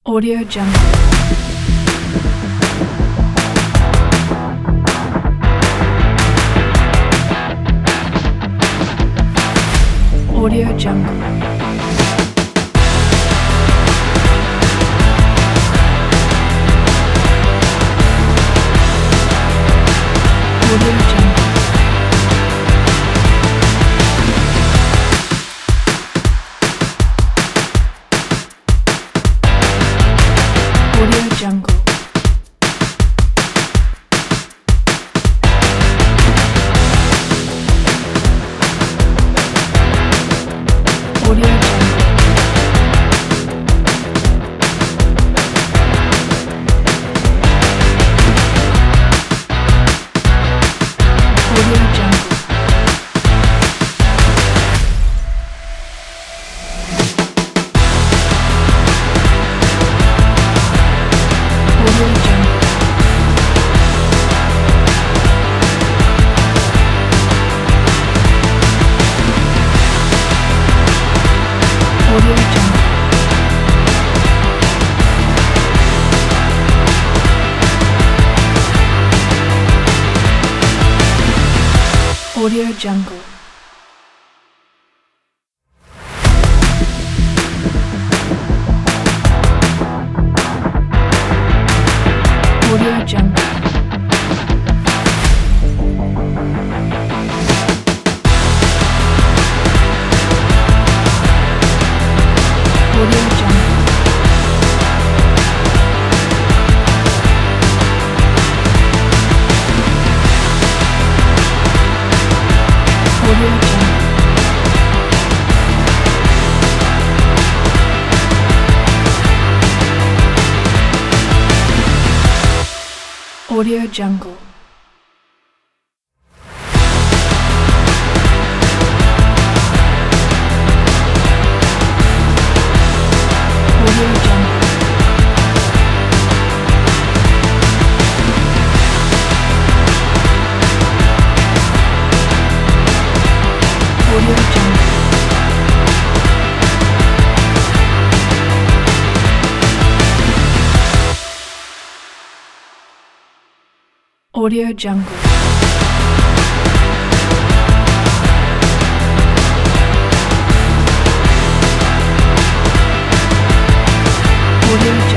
Audio Jungle. Audio Jungle. Audio Jungle. Audio Jungle. Audio Jungle. Audio Jungle. Audio Jungle. Audio Jungle. Audio Jungle. Audio Jungle. Audio Jungle. Audio Jungle. Audio Jungle. Audio Jungle. Audio Jungle. Audio Jungle. Audio